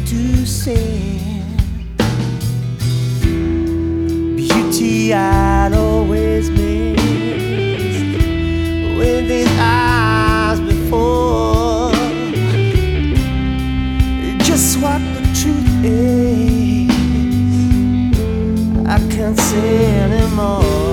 to say. Beauty I'd always missed with these eyes before. Just what the truth is, I can't say anymore.